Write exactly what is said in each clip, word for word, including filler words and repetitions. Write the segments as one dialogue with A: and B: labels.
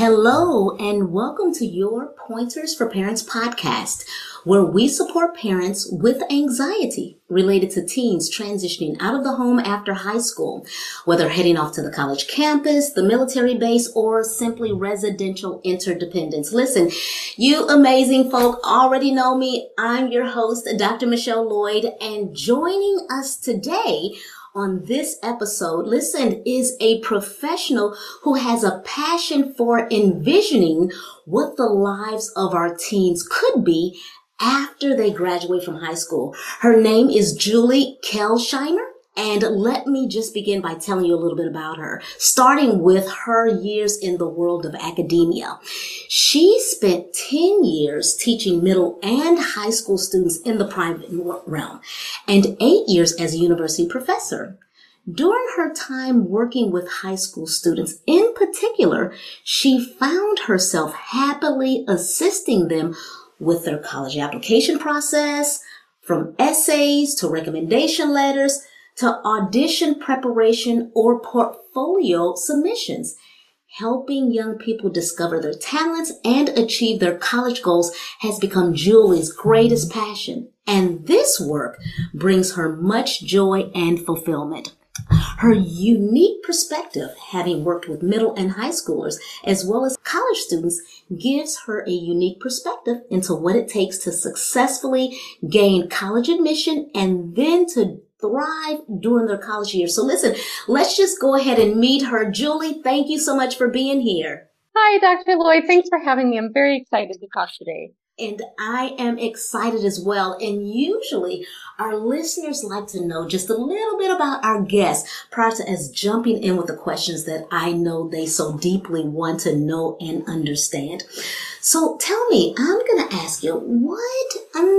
A: Hello, and welcome to your Pointers for Parents podcast, where we support parents with anxiety related to teens transitioning out of the home after high school, whether heading off to the college campus, the military base, or simply residential interdependence. Listen, you amazing folk already know me. I'm your host, Doctor Michelle Lloyd, and joining us today on this episode, listen, is a professional who has a passion for envisioning what the lives of our teens could be after they graduate from high school. Her name is Julie Kelsheimer. And let me just begin by telling you a little bit about her, starting with her years in the world of academia. She spent ten years teaching middle and high school students in the private realm and eight years as a university professor. During her time working with high school students in particular, she found herself happily assisting them with their college application process, from essays to recommendation letters, to audition preparation or portfolio submissions. Helping young people discover their talents and achieve their college goals has become Julie's greatest passion, and this work brings her much joy and fulfillment. Her unique perspective, having worked with middle and high schoolers as well as college students, gives her a unique perspective into what it takes to successfully gain college admission and then to thrive during their college years. So listen, let's just go ahead and meet her. Julie, thank you so much for being here.
B: Hi, Doctor Lloyd. Thanks for having me. I'm very excited to talk today.
A: And I am excited as well. And usually our listeners like to know just a little bit about our guests prior to us jumping in with the questions that I know they so deeply want to know and understand. So tell me, I'm going to ask you, what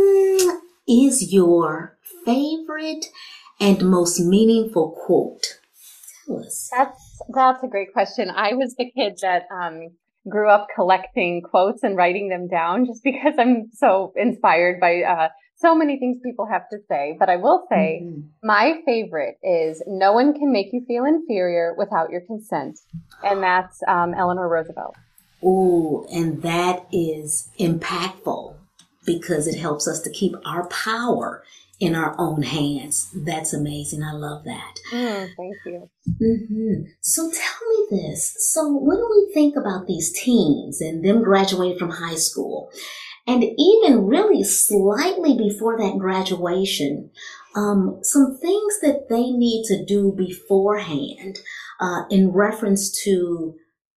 A: um, is your favorite and most meaningful quote? Tell us.
B: That's that's a great question. I was the kid that um, grew up collecting quotes and writing them down just because I'm so inspired by uh, so many things people have to say. But I will say mm-hmm. my favorite is "No one can make you feel inferior without your consent," and that's um, Eleanor Roosevelt.
A: Ooh, and that is impactful because it helps us to keep our power in our own hands. That's amazing. I love that.
B: Mm, thank you.
A: Mm-hmm. So tell me this. So when we think about these teens and them graduating from high school, and even really slightly before that graduation, um, some things that they need to do beforehand uh, in reference to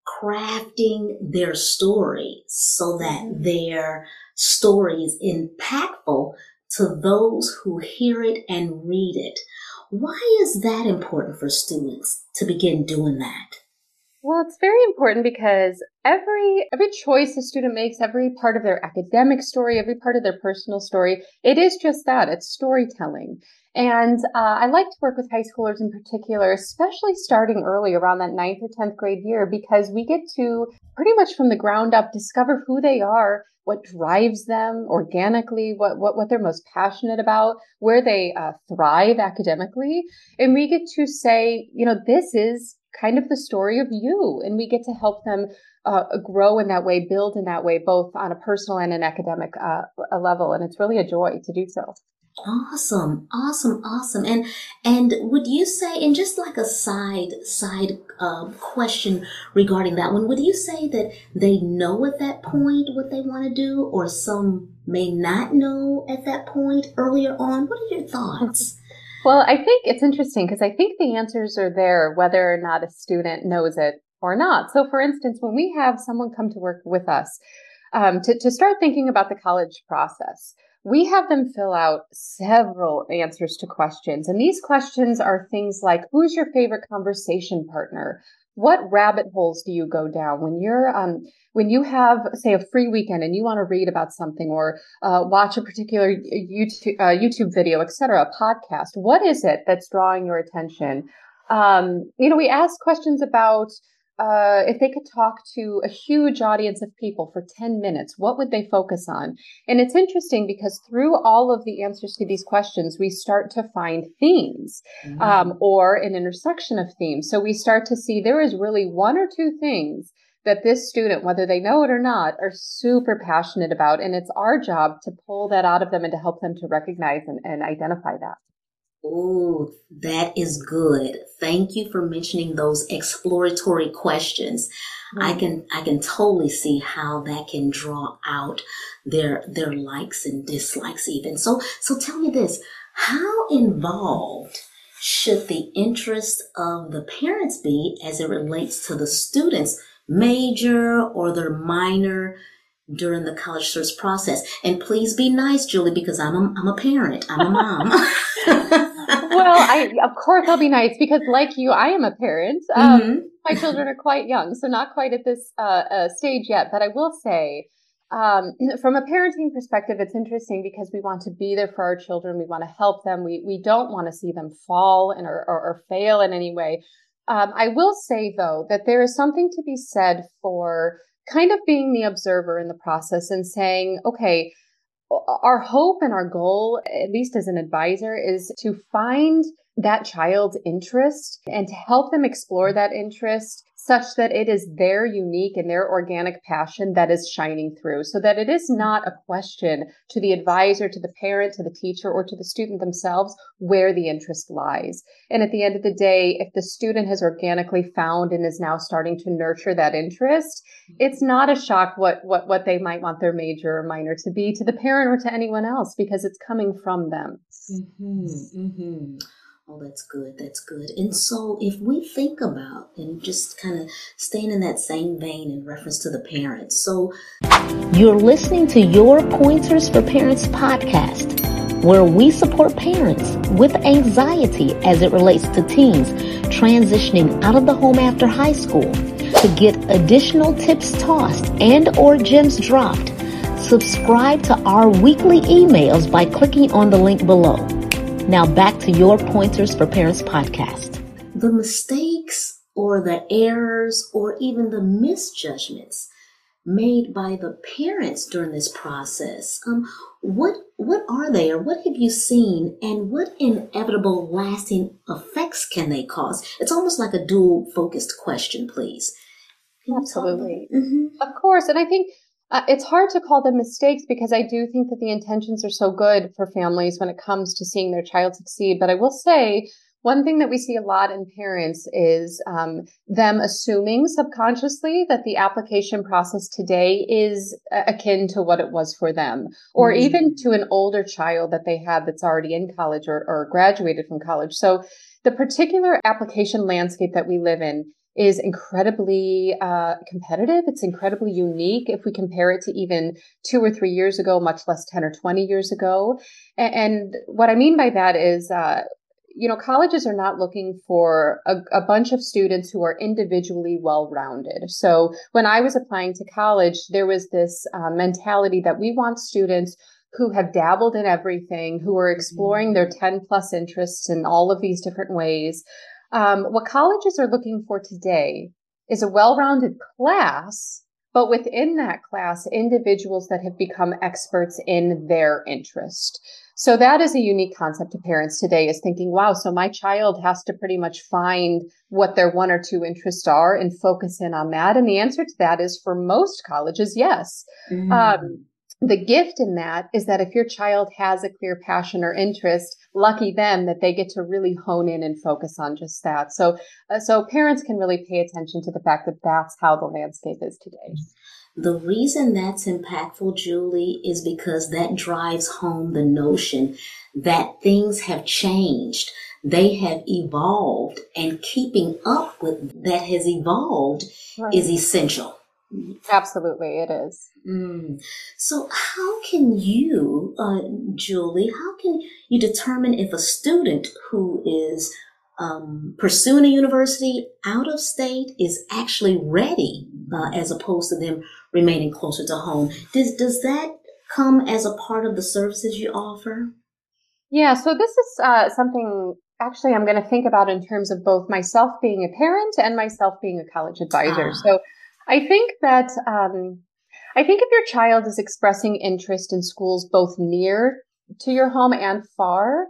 A: crafting their story so that their story is impactful to those who hear it and read it. Why is that important for students to begin doing that?
B: Well, it's very important because every every choice a student makes, every part of their academic story, every part of their personal story, it is just that. It's storytelling. And uh, I like to work with high schoolers in particular, especially starting early around that ninth or tenth grade year, because we get to pretty much from the ground up discover who they are, what drives them organically, what, what, what they're most passionate about, where they uh, thrive academically. And we get to say, you know, this is kind of the story of you. And we get to help them uh, grow in that way, build in that way, both on a personal and an academic uh, level. And it's really a joy to do so.
A: Awesome, awesome, awesome. And and would you say, and just like a side side uh, question regarding that one, would you say that they know at that point what they want to do, or some may not know at that point earlier on? What are your thoughts?
B: Well, I think it's interesting because I think the answers are there whether or not a student knows it or not. So for instance, when we have someone come to work with us um, to, to start thinking about the college process, we have them fill out several answers to questions. And these questions are things like, who's your favorite conversation partner? What rabbit holes do you go down when you're, um, when you have, say, a free weekend and you want to read about something or uh, watch a particular YouTube, uh, YouTube video, et cetera, a podcast? What is it that's drawing your attention? Um, you know, we ask questions about uh, if they could talk to a huge audience of people for ten minutes, what would they focus on? And it's interesting because through all of the answers to these questions, we start to find themes mm-hmm. um, or an intersection of themes. So we start to see there is really one or two things that this student, whether they know it or not, are super passionate about. And it's our job to pull that out of them and to help them to recognize and, and identify that.
A: Oh, that is good. Thank you for mentioning those exploratory questions. Mm-hmm. I can I can totally see how that can draw out their their likes and dislikes even. So so tell me this, how involved should the interest of the parents be as it relates to the students' major or their minor during the college search process? And please be nice, Julie, because I'm a, I'm a parent. I'm a mom.
B: Well, I of course I'll be nice because, like you, I am a parent. Um, mm-hmm. My children are quite young, so not quite at this uh, uh, stage yet. But I will say, um, from a parenting perspective, it's interesting because we want to be there for our children. We want to help them. We we don't want to see them fall and or, or, or fail in any way. Um, I will say, though, that there is something to be said for kind of being the observer in the process and saying, okay, our hope and our goal, at least as an advisor, is to find that child's interest and to help them explore that interest such that it is their unique and their organic passion that is shining through, so that it is not a question to the advisor, to the parent, to the teacher, or to the student themselves where the interest lies. And at the end of the day, if the student has organically found and is now starting to nurture that interest, it's not a shock what what what they might want their major or minor to be to the parent or to anyone else, because it's coming from them.
A: Mm-hmm, mm-hmm. Oh, that's good. That's good. And so if we think about and just kind of staying in that same vein in reference to the parents. So you're listening to Your Pointers for Parents podcast, where we support parents with anxiety as it relates to teens transitioning out of the home after high school. To get additional tips tossed and or gems dropped, subscribe to our weekly emails by clicking on the link below. Now back to Your Pointers for Parents podcast. The mistakes or the errors or even the misjudgments made by the parents during this process, um, what what are they, or what have you seen, and what inevitable lasting effects can they cause? It's almost like a dual focused question, please.
B: Absolutely. Mm-hmm. Of course. And I think Uh, it's hard to call them mistakes because I do think that the intentions are so good for families when it comes to seeing their child succeed. But I will say one thing that we see a lot in parents is um, them assuming subconsciously that the application process today is akin to what it was for them, or mm-hmm. even to an older child that they have that's already in college or, or graduated from college. So the particular application landscape that we live in is incredibly uh, competitive. It's incredibly unique if we compare it to even two or three years ago, much less ten or twenty years ago. And, and what I mean by that is, uh, you know, colleges are not looking for a, a bunch of students who are individually well-rounded. So when I was applying to college, there was this uh, mentality that we want students who have dabbled in everything, who are exploring their ten plus interests in all of these different ways. Um, what colleges are looking for today is a well-rounded class, but within that class, individuals that have become experts in their interest. So that is a unique concept to parents today, is thinking, wow, so my child has to pretty much find what their one or two interests are and focus in on that. And the answer to that is, for most colleges, yes. Mm. Um, The gift in that is that if your child has a clear passion or interest, lucky them that they get to really hone in and focus on just that. So, uh, so parents can really pay attention to the fact that that's how the landscape is today.
A: The reason that's impactful, Julie, is because that drives home the notion that things have changed. They have evolved, and keeping up with that has evolved right. is essential.
B: Absolutely, it is.
A: Mm. So how can you, uh, Julie, how can you determine if a student who is um, pursuing a university out of state is actually ready, uh, as opposed to them remaining closer to home? Does, does that come as a part of the services you offer?
B: Yeah, so this is uh, something actually I'm going to think about in terms of both myself being a parent and myself being a college advisor. Ah. So I think that um, I think if your child is expressing interest in schools both near to your home and far,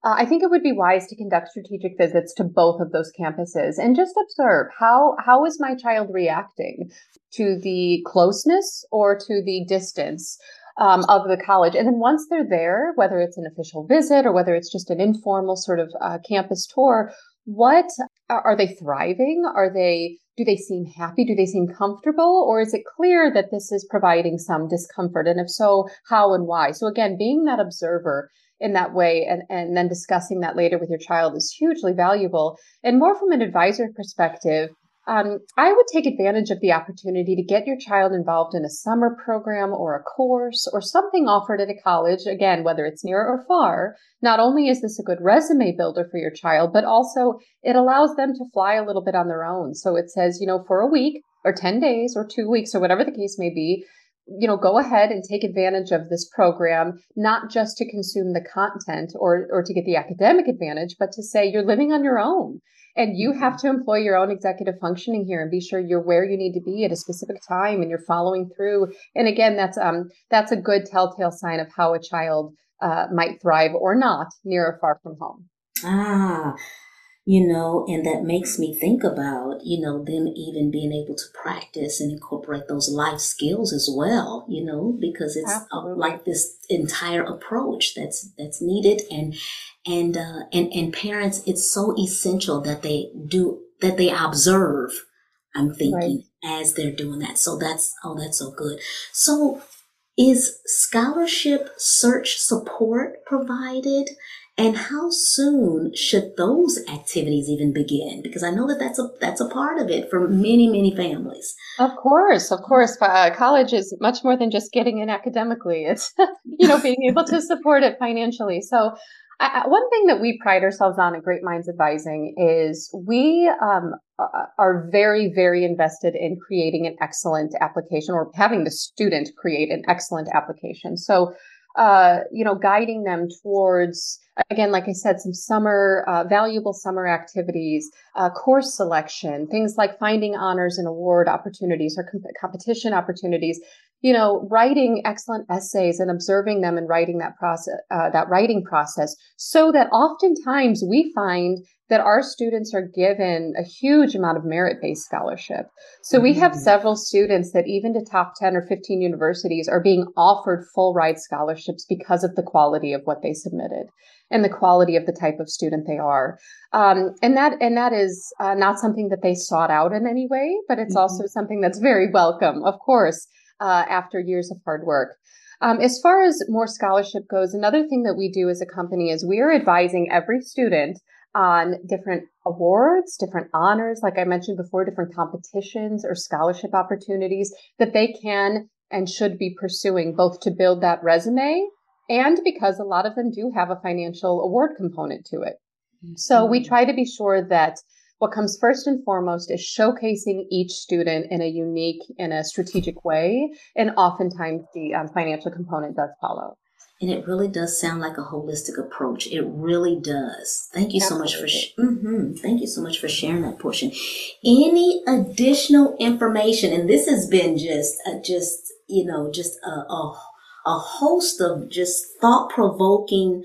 B: uh, I think it would be wise to conduct strategic visits to both of those campuses and just observe how, how is my child reacting to the closeness or to the distance um, of the college. And then once they're there, whether it's an official visit or whether it's just an informal sort of uh, campus tour, what are they thriving? Are they, do they seem happy? Do they seem comfortable? Or is it clear that this is providing some discomfort? And if so, how and why? So again, being that observer in that way and, and then discussing that later with your child is hugely valuable. And more from an advisor perspective, um, I would take advantage of the opportunity to get your child involved in a summer program or a course or something offered at a college, again, whether it's near or far. Not only is this a good resume builder for your child, but also it allows them to fly a little bit on their own. So it says, you know, for a week or ten days or two weeks or whatever the case may be, you know, go ahead and take advantage of this program, not just to consume the content or, or to get the academic advantage, but to say you're living on your own. And you have to employ your own executive functioning here and be sure you're where you need to be at a specific time and you're following through. And again, that's um that's a good telltale sign of how a child uh, might thrive or not near or far from home.
A: Ah, you know, and that makes me think about, you know, them even being able to practice and incorporate those life skills as well, you know, because it's uh, like this entire approach that's that's needed. And And, uh, and, and parents, it's so essential that they do, that they observe, I'm thinking, right, as they're doing that. So that's, oh, that's so good. So is scholarship search support provided? And how soon should those activities even begin? Because I know that that's a, that's a part of it for many, many families.
B: Of course, of course. Uh, college is much more than just getting in academically. It's, you know, being able to support it financially. So I, one thing that we pride ourselves on at Great Minds Advising is we um, are very, very invested in creating an excellent application or having the student create an excellent application. So, uh, you know, guiding them towards, again, like I said, some summer, uh, valuable summer activities, uh, course selection, things like finding honors and award opportunities or comp- competition opportunities. You know, writing excellent essays and observing them and writing that process, uh, that writing process, so that oftentimes we find that our students are given a huge amount of merit-based scholarship. So we have several students that even to top ten or fifteen universities are being offered full ride scholarships because of the quality of what they submitted and the quality of the type of student they are. Um, and that and that is uh, not something that they sought out in any way, but it's mm-hmm. also something that's very welcome, of course. Uh, after years of hard work. Um, as far as more scholarship goes, another thing that we do as a company is we are advising every student on different awards, different honors, like I mentioned before, different competitions or scholarship opportunities that they can and should be pursuing, both to build that resume and because a lot of them do have a financial award component to it. Mm-hmm. So we try to be sure that what comes first and foremost is showcasing each student in a unique, in a strategic way. And oftentimes the um, financial component does follow.
A: And it really does sound like a holistic approach. It really does. Thank you Absolutely. so much for, sh- mm-hmm. thank you so much for sharing that portion. Any additional information? And this has been just, uh, just, you know, just a, a, a host of just thought-provoking,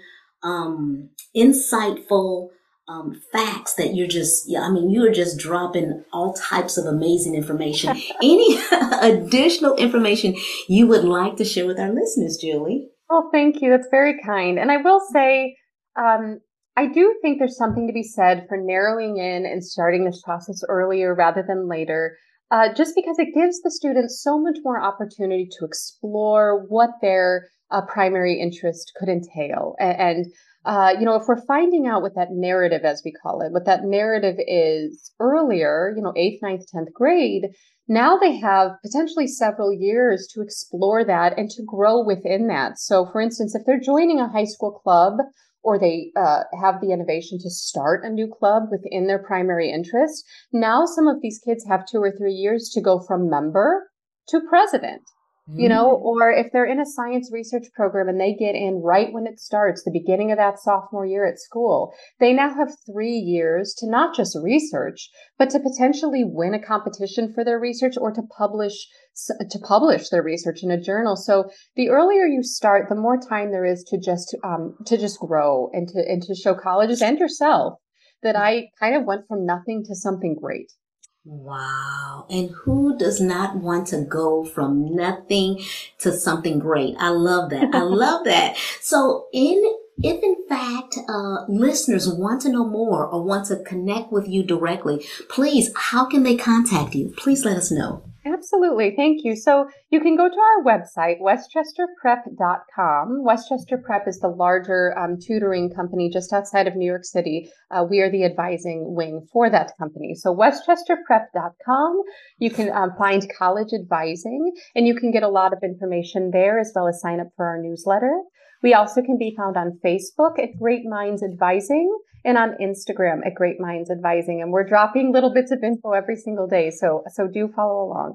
A: um, insightful, Um, facts that you're just, yeah, I mean, you're just dropping all types of amazing information. Any additional information you would like to share with our listeners, Julie?
B: Well, thank you. That's very kind. And I will say, um, I do think there's something to be said for narrowing in and starting this process earlier rather than later, uh, just because it gives the students so much more opportunity to explore what their uh, primary interest could entail. And, and Uh, you know, if we're finding out what that narrative, as we call it, what that narrative is earlier, you know, eighth, ninth, tenth grade, now they have potentially several years to explore that and to grow within that. So, for instance, if they're joining a high school club or they uh, have the innovation to start a new club within their primary interest, now some of these kids have two or three years to go from member to president. You know, or if they're in a science research program and they get in right when it starts, the beginning of that sophomore year at school, they now have three years to not just research, but to potentially win a competition for their research or to publish to publish their research in a journal. So the earlier you start, the more time there is to just um, to just grow and to and to show colleges and yourself that I kind of went from nothing to something great.
A: Wow. And who does not want to go from nothing to something great? I love that. I love that. So in, if in fact, uh, listeners want to know more or want to connect with you directly, please, how can they contact you? Please let us know.
B: Absolutely. Thank you. So you can go to our website, westchester prep dot com. Westchester Prep is the larger um, tutoring company just outside of New York City. Uh, we are the advising wing for that company. So westchester prep dot com. You can um, find college advising, and you can get a lot of information there as well as sign up for our newsletter. We also can be found on Facebook at Great Minds Advising and on Instagram at Great Minds Advising. And we're dropping little bits of info every single day. So, so do follow along.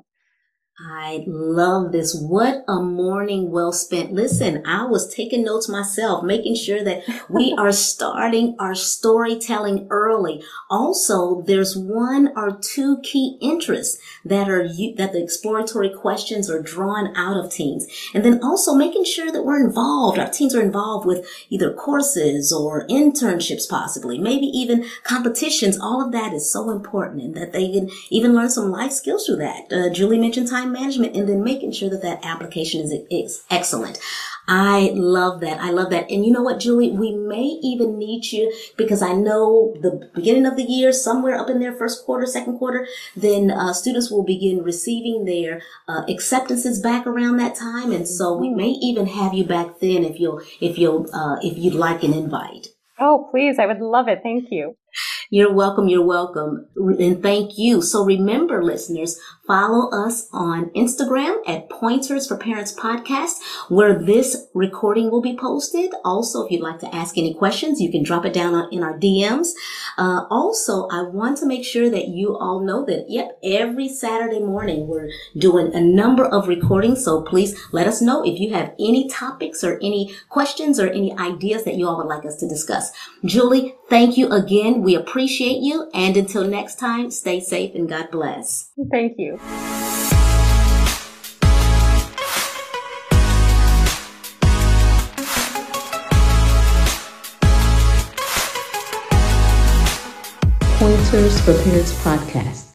A: I love this. What a morning well spent. Listen, I was taking notes myself, making sure that we are starting our storytelling early. Also, there's one or two key interests that are that the exploratory questions are drawn out of teens. And then also making sure that we're involved. Our teens are involved with either courses or internships, possibly, maybe even competitions. All of that is so important, and that they can even learn some life skills through that. Uh, Julie mentioned time management, and then making sure that that application is, is excellent. I love that. I love that. And you know what, Julie, we may even need you, because I know the beginning of the year, somewhere up in their first quarter, second quarter, then uh, students will begin receiving their uh, acceptances back around that time. And so we may even have you back then if you'll, if you'll, uh, if you'd like an invite.
B: Oh, please. I would love it. Thank you.
A: You're welcome. You're welcome. And thank you. So remember, listeners, follow us on Instagram at Pointers for Parents Podcast, where this recording will be posted. Also, if you'd like to ask any questions, you can drop it down in our D Ms. Uh, also, I want to make sure that you all know that, yep, every Saturday morning we're doing a number of recordings. So please let us know if you have any topics or any questions or any ideas that you all would like us to discuss. Julie, thank you again. We appreciate you. And until next time, stay safe and God bless.
B: Thank you.
A: Pointers for Parents Podcast.